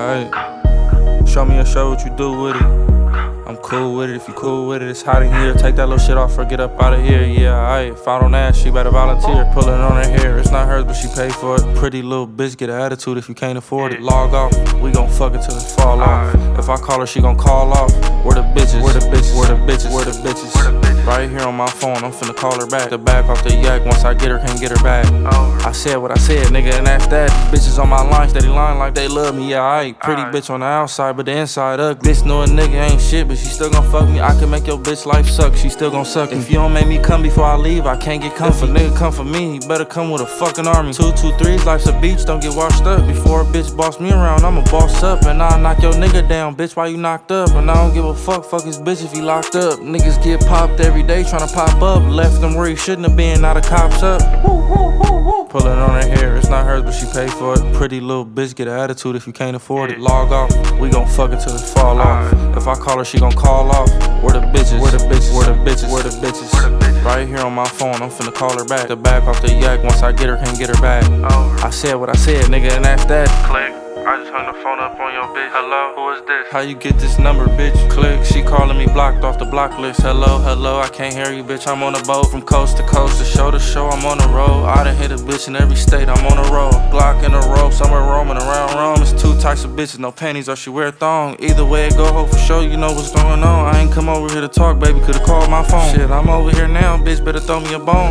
Aight. Show me a show what you do with it. I'm cool with it, if you cool with it. It's hot in here, take that little shit off or get up out of here. Yeah, aight. If I don't ask, she better volunteer. Pull it on her hair, it's not hers but she paid for it. Pretty little bitch, get an attitude if you can't afford it. Log off, we gon' fuck it till it fall off. If I call her, she gon' call off. Where the bitches, where the bitches, where the bitches, where the bitches. Right here on my phone, I'm finna call her back. The back off the yak, once I get her, can't get her back. I said what I said, nigga, and that's that. Bitches on my line, steady lying like they love me, yeah, aight. Pretty bitch on the outside, but the inside ugly. Bitch know a nigga ain't shit, but she still gon' fuck me. I can make your bitch life suck, she still gon' suck me. If you don't make me come before I leave, I can't get comfy. If a nigga come for me, he better come with a fucking army. 2, 2, 3's life's a beach, don't get washed up. Before a bitch boss me around, I'ma boss up. And I'll knock your nigga down, bitch, why you knocked up? And I don't give a fuck his bitch if he locked up. Niggas get popped every day tryna pop up. Left him where he shouldn't have been, now the cops up. Pull it on her hair, it's not hers but she paid for it. Pretty little bitch, get an attitude if you can't afford it. Log off, we gon' fuck it till it fall off. If I call her, she gon' call off. Where the bitches, where the bitches, where the bitches, where the bitches. Right here on my phone, I'm finna call her back. The back off the yak, once I get her, can't get her back. I said what I said, nigga, and that's that. Click, I just hung the phone up on your bitch. Hello, who is this? How you get this number, bitch? Click, she calling me blocked off the block list. Hello, hello, I can't hear you, bitch. I'm on a boat from coast to coast. To show, I'm on the road. I done hit a bitch in every state, I'm on the road. Block in a row, somewhere roaming around Rome. It's 2 types of bitches, no panties or she wear a thong. Either way it go, hope for sure, you know what's going on. I ain't come over here to talk, baby, could've called my phone. Shit, I'm over here now, bitch, better throw me a bone.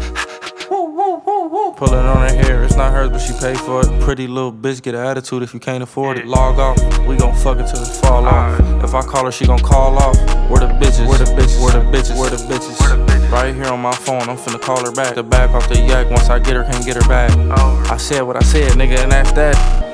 Pull it on her hair, it's not hers but she paid for it. Pretty little bitch, get an attitude if you can't afford it. Log off, we gon' fuck it till it fall off. If I call her, she gon' call off. Where the bitches, where the bitches, where the bitches, where the bitches. Right here on my phone, I'm finna call her back. The back off the yak, once I get her, can't get her back. I said what I said, nigga, and that's that.